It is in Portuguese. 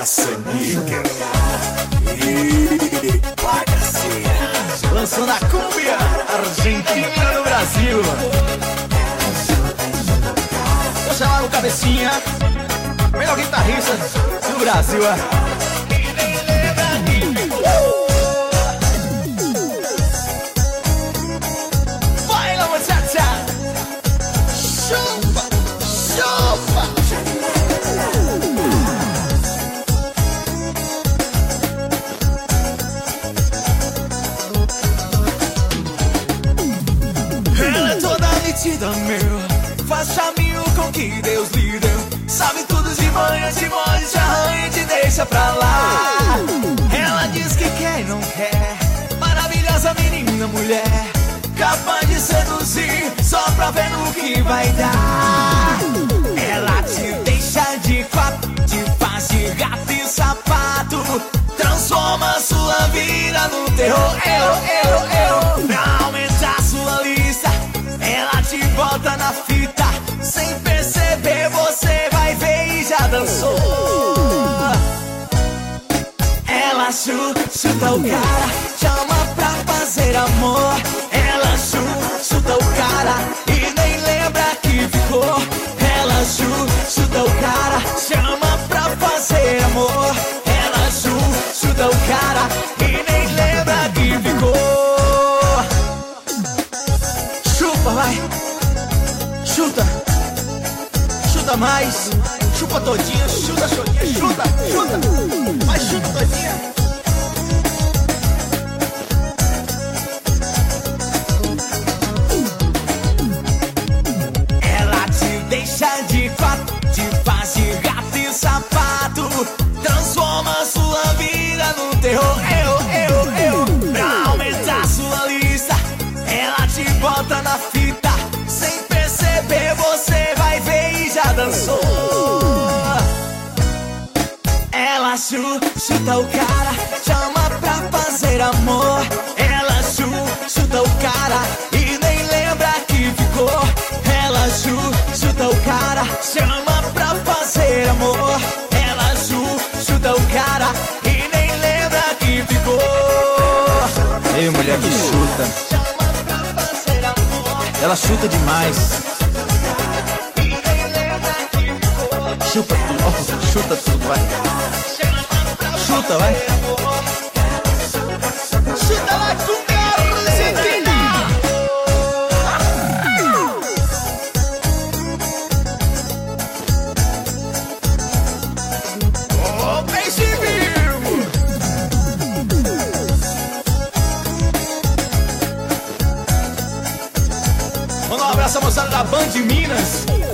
Massa Níquel e bagaceira. Lançando a cumbia argentina no Brasil. Vou chamar o Cabecinha, melhor guitarrista do Brasil. Vai lá, muchacha. Chupa, chupa. Ela é toda metida, meu, faz caminho com que Deus lhe deu. Sabe tudo de manhã, te morde, te arranha e te deixa pra lá. Ela diz que quer e não quer, maravilhosa menina, mulher, capaz de seduzir, só pra ver no que vai dar. Ela te deixa de quatro, te faz de gato e sapato, transforma sua vida no terror. Pra aumentar sua lista, ela te bota na fita, sem perceber você vai ver e já dançou. Ela chuta o cara, chama pra fazer amor. Ela chuta o cara e nem lembra que ficou. Ela chuta o cara, chama pra fazer amor. Ela chuta o cara e nem lembra que ficou. Chupa, vai, chuta, chuta mais, chupa todinha, chuta, vai, chuta todinha. Ela te deixa de quatro, te faz de gato e sapato, transforma sua vida no terror. Pra aumentar sua lista, ela te bota na fita, sem perceber você vai ver e já dançou. Ela chuta o cara, chama pra fazer amor. Ela chuta o cara e nem lembra que ficou. Ela chuta o cara, chama pra fazer amor. Ela chuta o cara e nem lembra que ficou. Ei, mulher que chuta, ela chuta demais. Chupa tudo, chuta tudo, vai. Chuta, vai. Chuta lá com Argentina. Oh, peixe vivo. Manda um abraço à moçada da Band de Minas.